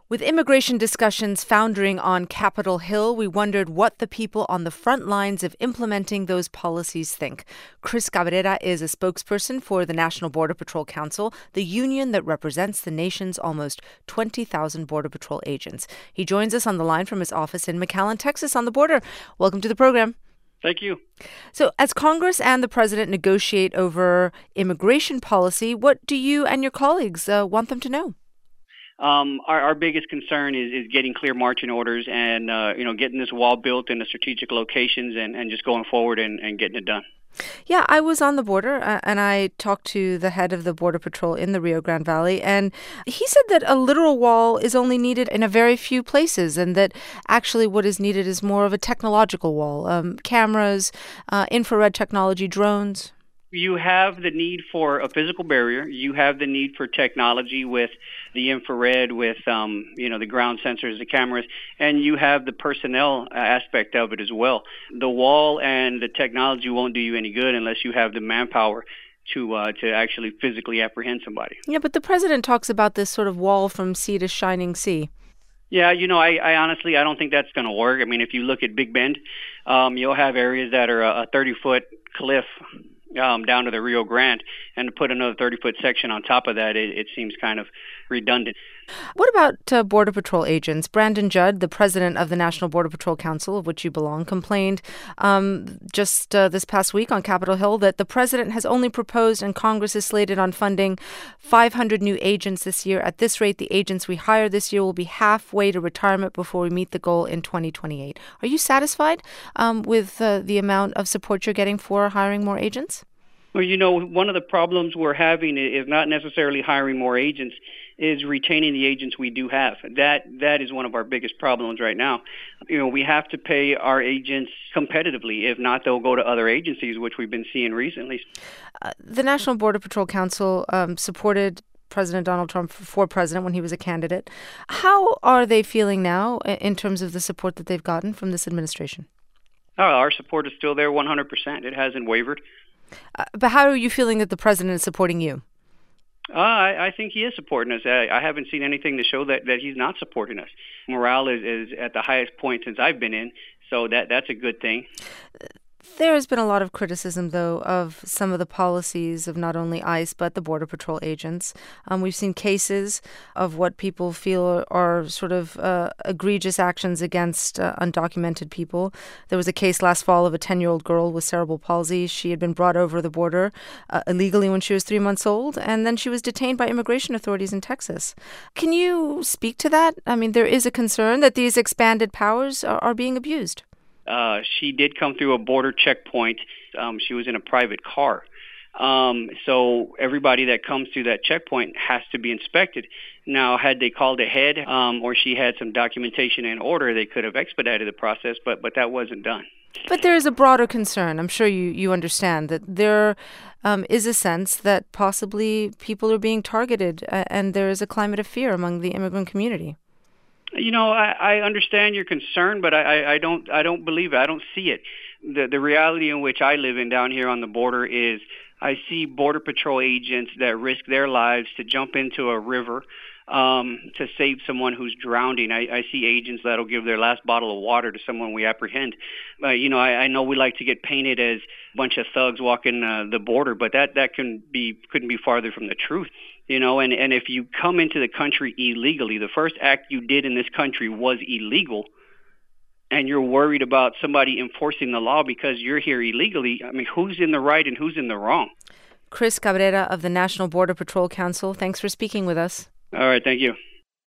With immigration discussions foundering on Capitol Hill, we wondered what the people on the front lines of implementing those policies think. Chris Cabrera is a spokesperson for the National Border Patrol Council, the union that represents the nation's almost 20,000 Border Patrol agents. He joins us on the line from his office in McAllen, Texas, on the border. Welcome to the program. Thank you. So, as Congress and the president negotiate over immigration policy, what do you and your colleagues want them to know? Our biggest concern is getting clear marching orders and getting this wall built in the strategic locations and just going forward and getting it done. Yeah, I was on the border and I talked to the head of the Border Patrol in the Rio Grande Valley, and he said that a literal wall is only needed in a very few places and that actually what is needed is more of a technological wall, cameras, infrared technology, drones. You have the need for a physical barrier. You have the need for technology with the infrared, with the ground sensors, the cameras, and you have the personnel aspect of it as well. The wall and the technology won't do you any good unless you have the manpower to actually physically apprehend somebody. Yeah, but the president talks about this sort of wall from sea to shining sea. Yeah, I honestly, I don't think that's going to work. I mean, if you look at Big Bend, you'll have areas that are a 30-foot cliff down to the Rio Grande, and to put another 30-foot section on top of that, it seems kind of redundant. What about Border Patrol agents? Brandon Judd, the president of the National Border Patrol Council, of which you belong, complained just this past week on Capitol Hill that the president has only proposed and Congress is slated on funding 500 new agents this year. At this rate, the agents we hire this year will be halfway to retirement before we meet the goal in 2028. Are you satisfied with the amount of support you're getting for hiring more agents? Well, one of the problems we're having is not necessarily hiring more agents, is retaining the agents we do have. That is one of our biggest problems right now. We have to pay our agents competitively. If not, they'll go to other agencies, which we've been seeing recently. The National Border Patrol Council supported President Donald Trump for president when he was a candidate. How are they feeling now in terms of the support that they've gotten from this administration? Our support is still there 100%. It hasn't wavered. But how are you feeling that the president is supporting you? I think he is supporting us. I haven't seen anything to show that he's not supporting us. Morale is at the highest point since I've been in, so that's a good thing. There has been a lot of criticism, though, of some of the policies of not only ICE but the Border Patrol agents. We've seen cases of what people feel are sort of egregious actions against undocumented people. There was a case last fall of a 10-year-old girl with cerebral palsy. She had been brought over the border illegally when she was 3 months old, and then she was detained by immigration authorities in Texas. Can you speak to that? I mean, there is a concern that these expanded powers are being abused. She did come through a border checkpoint. She was in a private car. So everybody that comes through that checkpoint has to be inspected. Now, had they called ahead or she had some documentation in order, they could have expedited the process, but that wasn't done. But there is a broader concern. I'm sure you understand that there is a sense that possibly people are being targeted and there is a climate of fear among the immigrant community. I understand your concern, but I don't believe it. I don't see it. The reality in which I live in down here on the border is I see Border Patrol agents that risk their lives to jump into a river to save someone who's drowning. I see agents that'll give their last bottle of water to someone we apprehend. I know we like to get painted as a bunch of thugs walking the border, but that couldn't be farther from the truth. And if you come into the country illegally, the first act you did in this country was illegal, and you're worried about somebody enforcing the law because you're here illegally, I mean, who's in the right and who's in the wrong? Chris Cabrera of the National Border Patrol Council, thanks for speaking with us. All right, thank you.